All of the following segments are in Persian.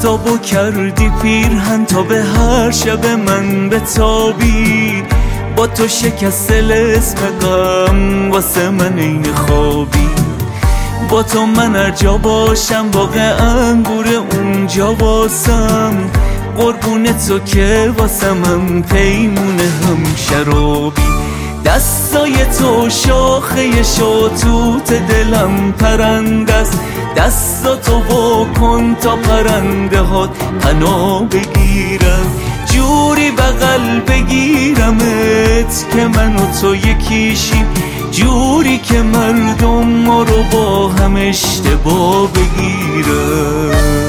آفتابو کردی پیرهن تا به هر شب من بتابی، با تو شکست اسم غم واسه من این خوابی. با تو من هر جا باشم باغ انگور اونجا واسم، قربون تو که واسم پیمون هم شرابی. دستای تو شاخه شاتوت دلم پرنده است، دستاتو واکن تا پرنده هات پناه بگیرم، جوری بغل بگیرمت که من و تو یکیشیم، جوری که مردم ما رو با هم اشتباه بگیرم.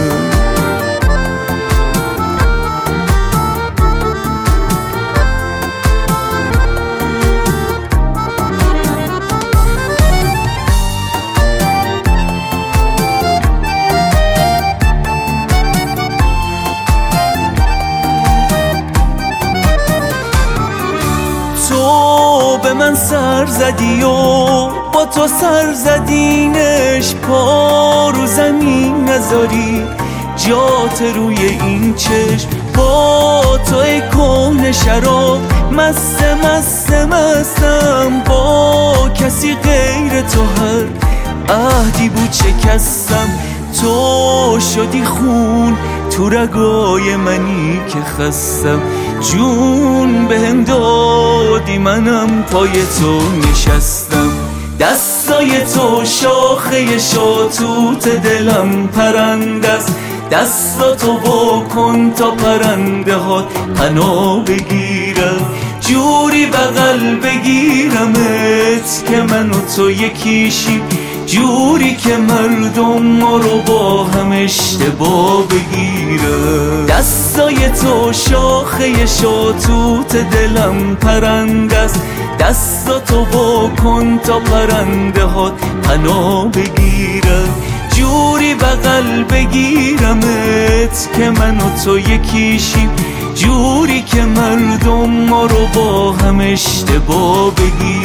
تو به من سر زدی و با تو سر زدینش، پا رو زمین نذاری جات روی این چشم. با تو ای کهنه شراب مستم، با کسی غیر تو هر عهدی بود شکستم. تو شدی خون تو رگای منی که خستم، جون بهم دادی منم پای تو نشستم. دستای تو شاخه شاتوت دلم پرنده است، دستاتو واکن تا پرنده هات پناه بگیرم، جوری بغل بگیرمت که من و تو یکیشیم، جوری که مردم ما رو با هم اشتباه بگیرم. دستای تو شاخه شاتوت دلم پرنده است، دستاتو واکن تا پرنده هات پناه بگیرم، جوری بغل بگیرمت که من و تو یکیشیم، جوری که مردم ما رو با هم اشتباه بگیرم.